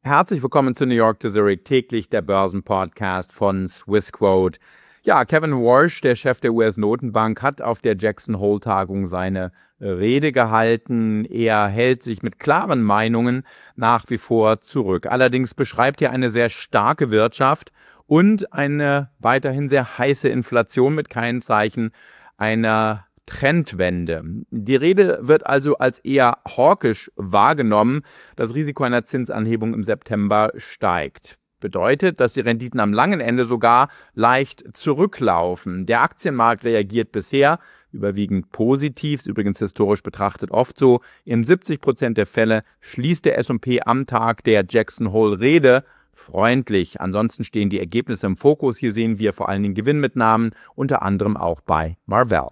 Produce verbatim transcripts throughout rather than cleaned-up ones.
Herzlich willkommen zu New York to Zurich, täglich der Börsenpodcast von Swissquote. Ja, Kevin Warsh, der Chef der U S-Notenbank, hat auf der Jackson Hole-Tagung seine Rede gehalten. Er hält sich mit klaren Meinungen nach wie vor zurück. Allerdings beschreibt er eine sehr starke Wirtschaft und eine weiterhin sehr heiße Inflation mit keinen Zeichen einer Trendwende. Die Rede wird also als eher hawkisch wahrgenommen. Das Risiko einer Zinsanhebung im September steigt. Bedeutet, dass die Renditen am langen Ende sogar leicht zurücklaufen. Der Aktienmarkt reagiert bisher überwiegend positiv, ist übrigens historisch betrachtet oft so. In siebzig Prozent der Fälle schließt der S und P am Tag der Jackson Hole-Rede freundlich. Ansonsten stehen die Ergebnisse im Fokus. Hier sehen wir vor allen Dingen Gewinnmitnahmen, unter anderem auch bei Marvell.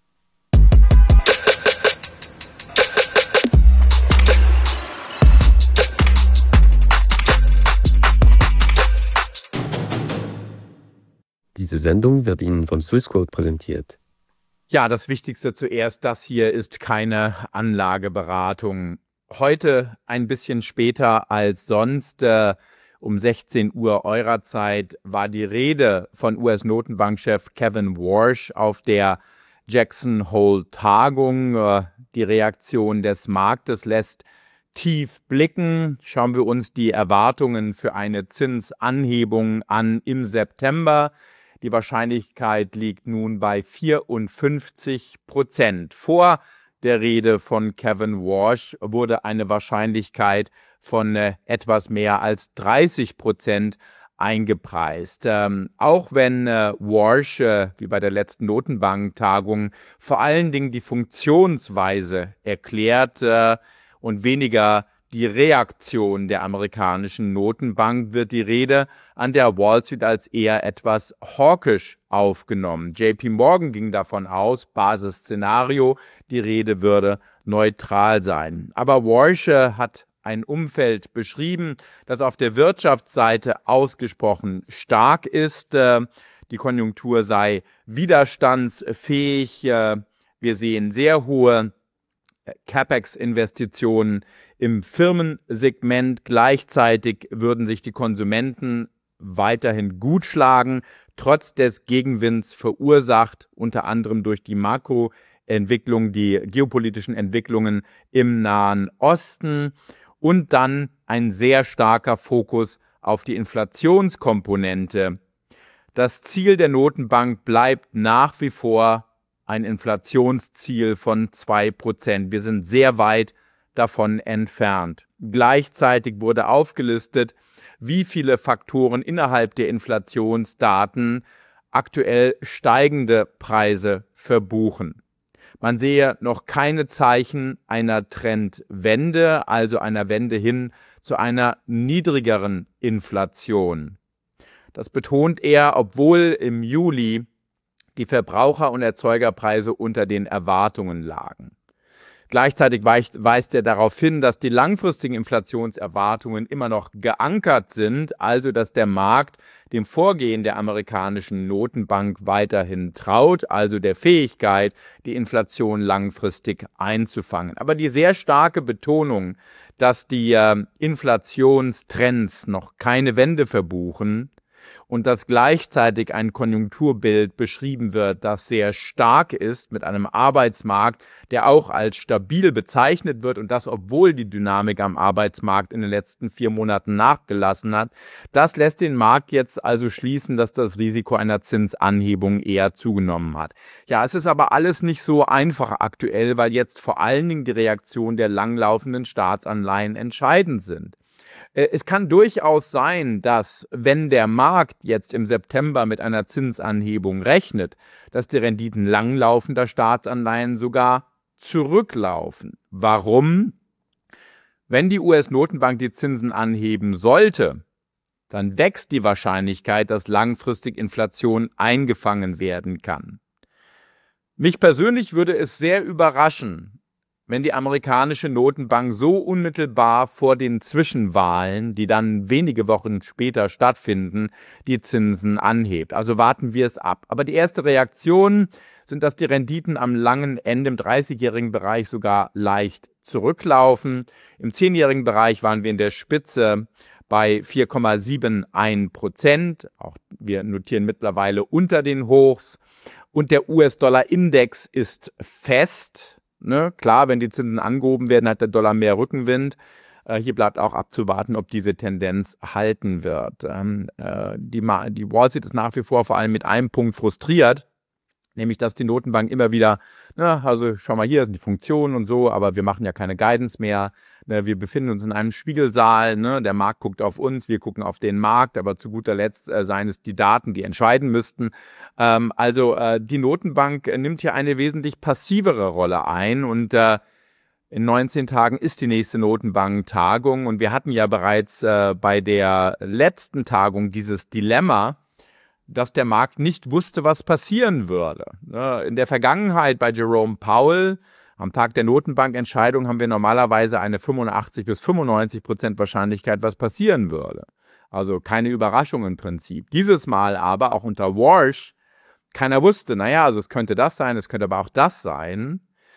Diese Sendung wird Ihnen von Swissquote präsentiert. Ja, das Wichtigste zuerst, das hier ist keine Anlageberatung. Heute ein bisschen später als sonst, äh, um sechzehn Uhr eurer Zeit, war die Rede von U S-Notenbankchef Kevin Warsh auf der Jackson Hole-Tagung. Äh, die Reaktion des Marktes lässt tief blicken. Schauen wir uns die Erwartungen für eine Zinsanhebung an im September. Die Wahrscheinlichkeit liegt nun bei vierundfünfzig Prozent. Vor der Rede von Kevin Warsh wurde eine Wahrscheinlichkeit von äh, etwas mehr als dreißig Prozent eingepreist. Ähm, auch wenn äh, Warsh, äh, wie bei der letzten Notenbanktagung, vor allen Dingen die Funktionsweise erklärt äh, und weniger die Reaktion der amerikanischen Notenbank, wird die Rede an der Wall Street als eher etwas hawkisch aufgenommen. J P Morgan ging davon aus, Basisszenario, die Rede würde neutral sein. Aber Warsh hat ein Umfeld beschrieben, das auf der Wirtschaftsseite ausgesprochen stark ist. Die Konjunktur sei widerstandsfähig. Wir sehen sehr hohe CapEx-Investitionen im Firmensegment. Gleichzeitig würden sich die Konsumenten weiterhin gut schlagen, trotz des Gegenwinds verursacht, unter anderem durch die Makroentwicklung, die geopolitischen Entwicklungen im Nahen Osten und dann ein sehr starker Fokus auf die Inflationskomponente. Das Ziel der Notenbank bleibt nach wie vor ein Inflationsziel von zwei Prozent. Wir sind sehr weit davon entfernt. Gleichzeitig wurde aufgelistet, wie viele Faktoren innerhalb der Inflationsdaten aktuell steigende Preise verbuchen. Man sehe noch keine Zeichen einer Trendwende, also einer Wende hin zu einer niedrigeren Inflation. Das betont er, obwohl im Juli die Verbraucher- und Erzeugerpreise unter den Erwartungen lagen. Gleichzeitig weist er darauf hin, dass die langfristigen Inflationserwartungen immer noch geankert sind, also dass der Markt dem Vorgehen der amerikanischen Notenbank weiterhin traut, also der Fähigkeit, die Inflation langfristig einzufangen. Aber die sehr starke Betonung, dass die äh, Inflationstrends noch keine Wende verbuchen, und dass gleichzeitig ein Konjunkturbild beschrieben wird, das sehr stark ist, mit einem Arbeitsmarkt, der auch als stabil bezeichnet wird und das, obwohl die Dynamik am Arbeitsmarkt in den letzten vier Monaten nachgelassen hat. Das lässt den Markt jetzt also schließen, dass das Risiko einer Zinsanhebung eher zugenommen hat. Ja, es ist aber alles nicht so einfach aktuell, weil jetzt vor allen Dingen die Reaktion der langlaufenden Staatsanleihen entscheidend sind. Es kann durchaus sein, dass, wenn der Markt jetzt im September mit einer Zinsanhebung rechnet, dass die Renditen langlaufender Staatsanleihen sogar zurücklaufen. Warum? Wenn die U S-Notenbank die Zinsen anheben sollte, dann wächst die Wahrscheinlichkeit, dass langfristig Inflation eingefangen werden kann. Mich persönlich würde es sehr überraschen, wenn die amerikanische Notenbank so unmittelbar vor den Zwischenwahlen, die dann wenige Wochen später stattfinden, die Zinsen anhebt. Also warten wir es ab. Aber die erste Reaktion sind, dass die Renditen am langen Ende im dreißigjährigen Bereich sogar leicht zurücklaufen. Im zehnjährigen Bereich waren wir in der Spitze bei vier Komma einundsiebzig Prozent. Auch wir notieren mittlerweile unter den Hochs. Und der U S-Dollar-Index ist fest. Ne? Klar, wenn die Zinsen angehoben werden, hat der Dollar mehr Rückenwind. Äh, hier bleibt auch abzuwarten, ob diese Tendenz halten wird. Ähm, äh, die, die Wall Street ist nach wie vor vor allem mit einem Punkt frustriert. Nämlich, dass die Notenbank immer wieder, ne, also schau mal, hier sind die Funktionen und so, aber wir machen ja keine Guidance mehr. Ne, wir befinden uns in einem Spiegelsaal, ne, der Markt guckt auf uns, wir gucken auf den Markt, aber zu guter Letzt äh, seien es die Daten, die entscheiden müssten. Ähm, also äh, die Notenbank äh, nimmt hier eine wesentlich passivere Rolle ein und äh, in neunzehn Tagen ist die nächste Notenbank-Tagung und wir hatten ja bereits äh, bei der letzten Tagung dieses Dilemma, dass der Markt nicht wusste, was passieren würde. In der Vergangenheit bei Jerome Powell, am Tag der Notenbankentscheidung, haben wir normalerweise eine fünfundachtzig bis fünfundneunzig Prozent Wahrscheinlichkeit, was passieren würde. Also keine Überraschung im Prinzip. Dieses Mal aber, auch unter Warsh, keiner wusste, naja, also es könnte das sein, es könnte aber auch das sein.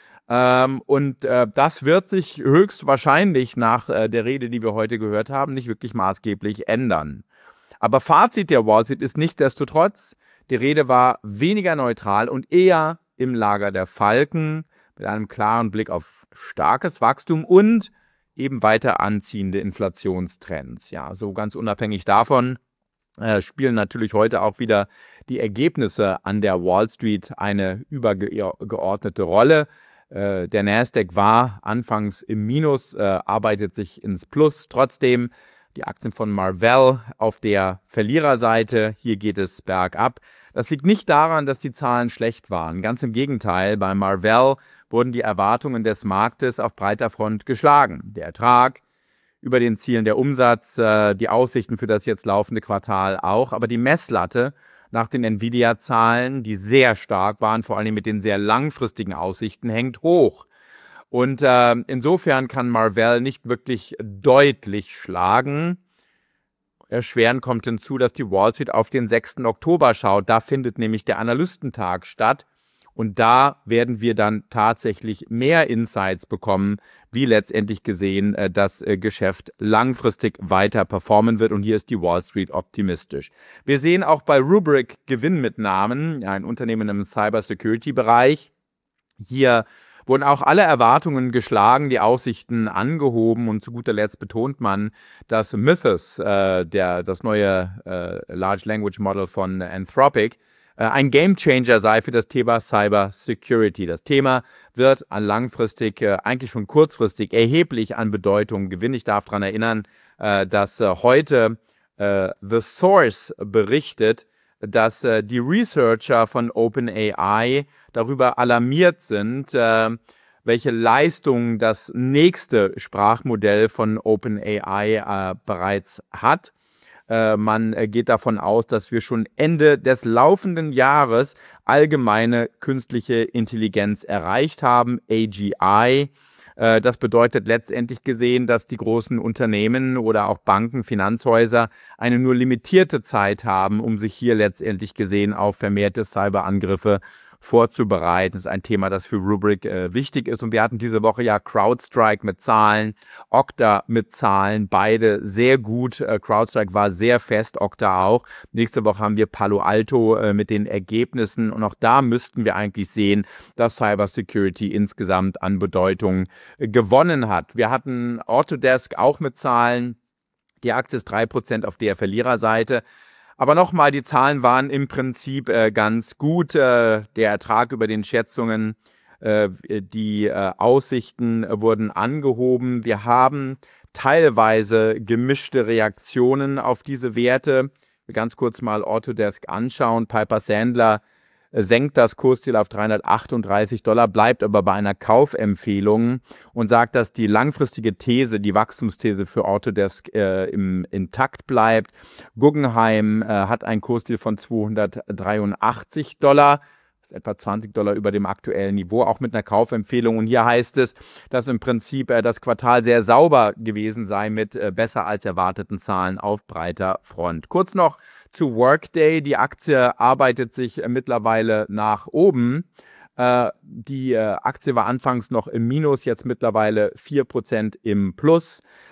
Ähm, und äh, das wird sich höchstwahrscheinlich nach äh, der Rede, die wir heute gehört haben, nicht wirklich maßgeblich ändern. Aber Fazit der Wall Street ist nichtsdestotrotz, die Rede war weniger neutral und eher im Lager der Falken mit einem klaren Blick auf starkes Wachstum und eben weiter anziehende Inflationstrends. Ja, so ganz unabhängig davon äh, spielen natürlich heute auch wieder die Ergebnisse an der Wall Street eine übergeordnete Rolle. Äh, der Nasdaq war anfangs im Minus, äh, arbeitet sich ins Plus. Trotzdem die Aktien von Marvell auf der Verliererseite. Hier geht es bergab. Das liegt nicht daran, dass die Zahlen schlecht waren. Ganz im Gegenteil, bei Marvell wurden die Erwartungen des Marktes auf breiter Front geschlagen. Der Ertrag über den Zielen, der Umsatz, äh, die Aussichten für das jetzt laufende Quartal auch. Aber die Messlatte nach den Nvidia-Zahlen, die sehr stark waren, vor allem mit den sehr langfristigen Aussichten, hängt hoch. Und äh, insofern kann Marvell nicht wirklich deutlich schlagen. Erschwerend kommt hinzu, dass die Wall Street auf den sechsten Oktober schaut. Da findet nämlich der Analystentag statt. Und da werden wir dann tatsächlich mehr Insights bekommen, wie letztendlich gesehen äh, das äh, Geschäft langfristig weiter performen wird. Und hier ist die Wall Street optimistisch. Wir sehen auch bei Rubrik Gewinnmitnahmen, ein Unternehmen im Cybersecurity-Bereich. Hier wurden auch alle Erwartungen geschlagen, die Aussichten angehoben und zu guter Letzt betont man, dass Mythos, äh, der, das neue äh, Large Language Model von Anthropic, äh, ein Gamechanger sei für das Thema Cyber Security. Das Thema wird an langfristig, äh, eigentlich schon kurzfristig, erheblich an Bedeutung gewinnen. Ich darf daran erinnern, äh, dass äh, heute äh, The Source berichtet, dass äh, die Researcher von OpenAI darüber alarmiert sind, äh, welche Leistung das nächste Sprachmodell von OpenAI äh, bereits hat. Äh, man äh, geht davon aus, dass wir schon Ende des laufenden Jahres allgemeine künstliche Intelligenz erreicht haben, A G I. Das bedeutet letztendlich gesehen, dass die großen Unternehmen oder auch Banken, Finanzhäuser eine nur limitierte Zeit haben, um sich hier letztendlich gesehen auf vermehrte Cyberangriffe vorzubereiten. Das ist ein Thema, das für Rubrik äh, wichtig ist. Und wir hatten diese Woche ja CrowdStrike mit Zahlen, Okta mit Zahlen, beide sehr gut. Äh, CrowdStrike war sehr fest, Okta auch. Nächste Woche haben wir Palo Alto äh, mit den Ergebnissen. Und auch da müssten wir eigentlich sehen, dass Cybersecurity insgesamt an Bedeutung äh, gewonnen hat. Wir hatten Autodesk auch mit Zahlen. Die Aktie ist drei Prozent auf der Verliererseite. Aber nochmal, die Zahlen waren im Prinzip äh, ganz gut. Äh, der Ertrag über den Schätzungen, äh, die äh, Aussichten äh, wurden angehoben. Wir haben teilweise gemischte Reaktionen auf diese Werte. Ich will ganz kurz mal Autodesk anschauen. Piper Sandler äh, senkt das Kursziel auf dreihundertachtunddreißig Dollar, bleibt aber bei einer Kaufempfehlung und sagt, dass die langfristige These, die Wachstumsthese für Autodesk äh, im, intakt bleibt. Guggenheim äh, hat ein Kursziel von zweihundertdreiundachtzig Dollar. Das ist etwa zwanzig Dollar über dem aktuellen Niveau, auch mit einer Kaufempfehlung. Und hier heißt es, dass im Prinzip äh, das Quartal sehr sauber gewesen sei mit äh, besser als erwarteten Zahlen auf breiter Front. Kurz noch zu Workday. Die Aktie arbeitet sich äh, mittlerweile nach oben. Äh, die äh, Aktie war anfangs noch im Minus, jetzt mittlerweile vier Prozent im Plus.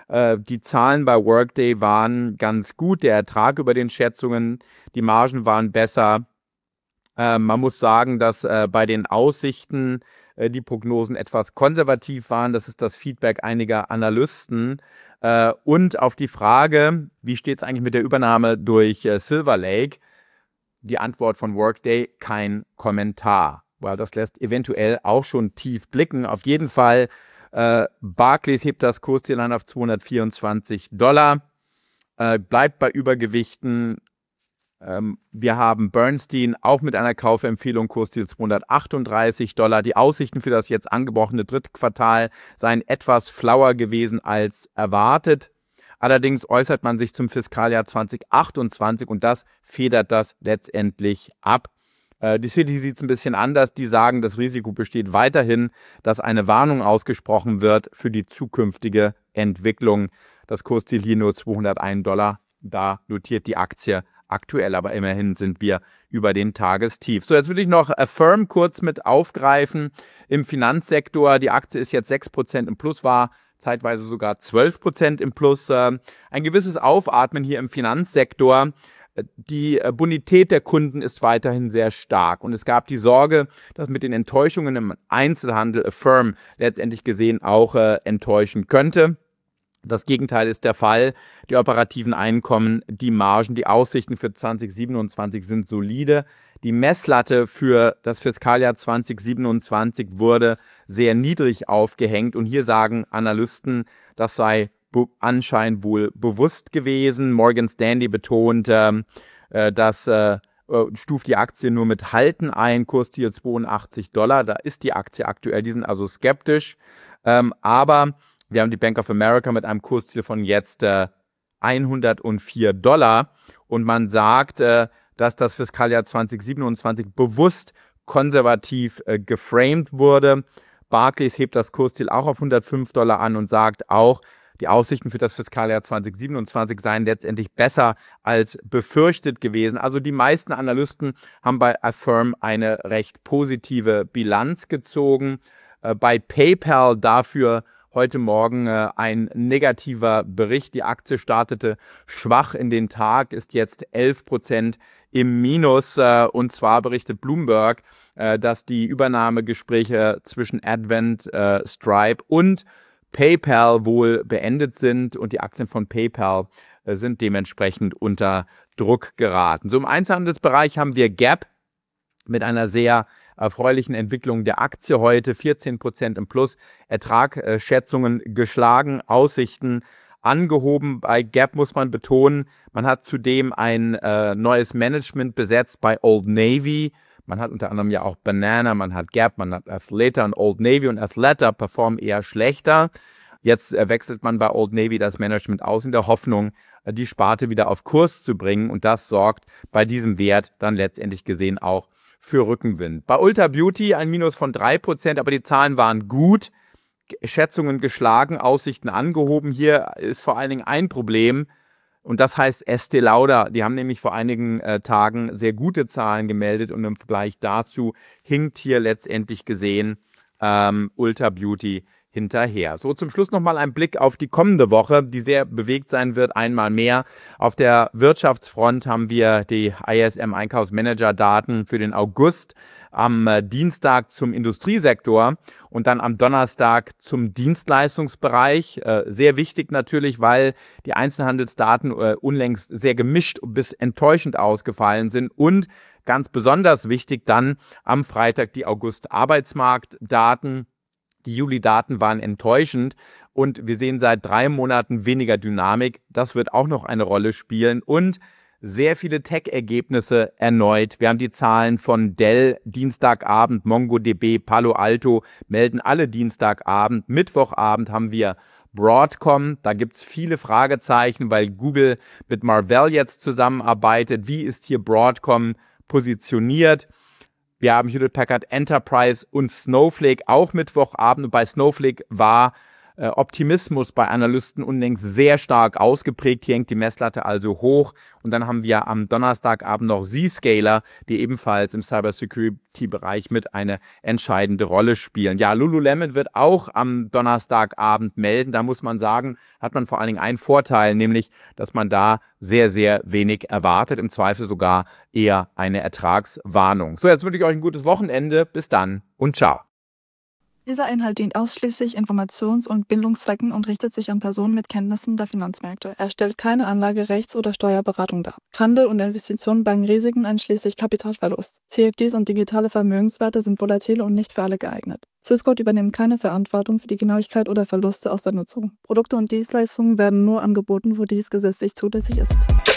Äh, die Zahlen bei Workday waren ganz gut, der Ertrag über den Schätzungen, die Margen waren besser. Äh, man muss sagen, dass äh, bei den Aussichten äh, die Prognosen etwas konservativ waren. Das ist das Feedback einiger Analysten. Äh, und auf die Frage, wie steht es eigentlich mit der Übernahme durch äh, Silver Lake? Die Antwort von Workday, kein Kommentar. Weil das lässt eventuell auch schon tief blicken. Auf jeden Fall, äh, Barclays hebt das Kursziel an auf zweihundertvierundzwanzig Dollar, äh, bleibt bei Übergewichten. Ähm, wir haben Bernstein auch mit einer Kaufempfehlung, Kursziel zweihundertachtunddreißig Dollar. Die Aussichten für das jetzt angebrochene Drittquartal seien etwas flauer gewesen als erwartet. Allerdings äußert man sich zum Fiskaljahr zweitausendachtundzwanzig und das federt das letztendlich ab. Äh, die Citi sieht es ein bisschen anders. Die sagen, das Risiko besteht weiterhin, dass eine Warnung ausgesprochen wird für die zukünftige Entwicklung. Das Kursziel hier nur zweihundertein Dollar. Da notiert die Aktie aktuell, aber immerhin sind wir über den Tagestief. So, jetzt will ich noch Affirm kurz mit aufgreifen. Im Finanzsektor, die Aktie ist jetzt sechs Prozent im Plus, war zeitweise sogar zwölf Prozent im Plus. Ein gewisses Aufatmen hier im Finanzsektor. Die Bonität der Kunden ist weiterhin sehr stark. Und es gab die Sorge, dass mit den Enttäuschungen im Einzelhandel Affirm letztendlich gesehen auch äh, enttäuschen könnte. Das Gegenteil ist der Fall. Die operativen Einkommen, die Margen, die Aussichten für zweitausendsiebenundzwanzig sind solide. Die Messlatte für das Fiskaljahr zweitausendsiebenundzwanzig wurde sehr niedrig aufgehängt. Und hier sagen Analysten, das sei anscheinend wohl bewusst gewesen. Morgan Stanley betont, äh, dass äh, stuft die Aktie nur mit Halten ein, Kursziel zweiundachtzig Dollar. Da ist die Aktie aktuell, die sind also skeptisch. Ähm, aber wir haben die Bank of America mit einem Kursziel von jetzt äh, hundertvier Dollar und man sagt, äh, dass das Fiskaljahr zweitausendsiebenundzwanzig bewusst konservativ äh, geframed wurde. Barclays hebt das Kursziel auch auf hundertfünf Dollar an und sagt auch, die Aussichten für das Fiskaljahr zweitausendsiebenundzwanzig seien letztendlich besser als befürchtet gewesen. Also die meisten Analysten haben bei Affirm eine recht positive Bilanz gezogen. Äh, bei PayPal dafür heute Morgen äh, ein negativer Bericht. Die Aktie startete schwach in den Tag, ist jetzt elf Prozent im Minus. Äh, und zwar berichtet Bloomberg, äh, dass die Übernahmegespräche zwischen Advent, äh, Stripe und PayPal wohl beendet sind und die Aktien von PayPal äh, sind dementsprechend unter Druck geraten. So im Einzelhandelsbereich haben wir Gap mit einer sehr erfreulichen Entwicklung der Aktie heute, vierzehn Prozent im Plus, Ertragschätzungen geschlagen, Aussichten angehoben. Bei Gap muss man betonen, man hat zudem ein äh, neues Management besetzt bei Old Navy. Man hat unter anderem ja auch Banana, man hat Gap, man hat Athleta und Old Navy und Athleta performen eher schlechter. Jetzt äh, wechselt man bei Old Navy das Management aus in der Hoffnung, äh, die Sparte wieder auf Kurs zu bringen und das sorgt bei diesem Wert dann letztendlich gesehen auch für Rückenwind. Bei Ulta Beauty ein Minus von drei Prozent, aber die Zahlen waren gut. Schätzungen geschlagen, Aussichten angehoben. Hier ist vor allen Dingen ein Problem und das heißt Estée Lauder. Die haben nämlich vor einigen äh, Tagen sehr gute Zahlen gemeldet und im Vergleich dazu hinkt hier letztendlich gesehen ähm, Ulta Beauty hinterher. So, zum Schluss nochmal ein Blick auf die kommende Woche, die sehr bewegt sein wird, einmal mehr. Auf der Wirtschaftsfront haben wir die I S M-Einkaufsmanager-Daten für den August, am äh, Dienstag zum Industriesektor und dann am Donnerstag zum Dienstleistungsbereich. Äh, sehr wichtig natürlich, weil die Einzelhandelsdaten äh, unlängst sehr gemischt bis enttäuschend ausgefallen sind und ganz besonders wichtig dann am Freitag die August-Arbeitsmarktdaten. Die Juli-Daten waren enttäuschend und wir sehen seit drei Monaten weniger Dynamik. Das wird auch noch eine Rolle spielen und sehr viele Tech-Ergebnisse erneut. Wir haben die Zahlen von Dell Dienstagabend, MongoDB, Palo Alto melden alle Dienstagabend. Mittwochabend haben wir Broadcom. Da gibt es viele Fragezeichen, weil Google mit Marvell jetzt zusammenarbeitet. Wie ist hier Broadcom positioniert? Wir haben Hewlett Packard Enterprise und Snowflake auch Mittwochabend. Und bei Snowflake war äh, Optimismus bei Analysten unlängst sehr stark ausgeprägt. Hier hängt die Messlatte also hoch. Und dann haben wir am Donnerstagabend noch Zscaler, die ebenfalls im Cybersecurity-Bereich mit eine entscheidende Rolle spielen. Ja, Lululemon wird auch am Donnerstagabend melden. Da muss man sagen, hat man vor allen Dingen einen Vorteil, nämlich, dass man da sehr, sehr wenig erwartet. Im Zweifel sogar eher eine Ertragswarnung. So, jetzt wünsche ich euch ein gutes Wochenende. Bis dann und ciao. Dieser Inhalt dient ausschließlich Informations- und Bildungszwecken und richtet sich an Personen mit Kenntnissen der Finanzmärkte. Er stellt keine Anlage-, Rechts- oder Steuerberatung dar. Handel und Investitionen bergen Risiken einschließlich Kapitalverlust. C F Ds und digitale Vermögenswerte sind volatil und nicht für alle geeignet. Swissquote übernimmt keine Verantwortung für die Genauigkeit oder Verluste aus der Nutzung. Produkte und Dienstleistungen werden nur angeboten, wo dies gesetzlich zulässig ist.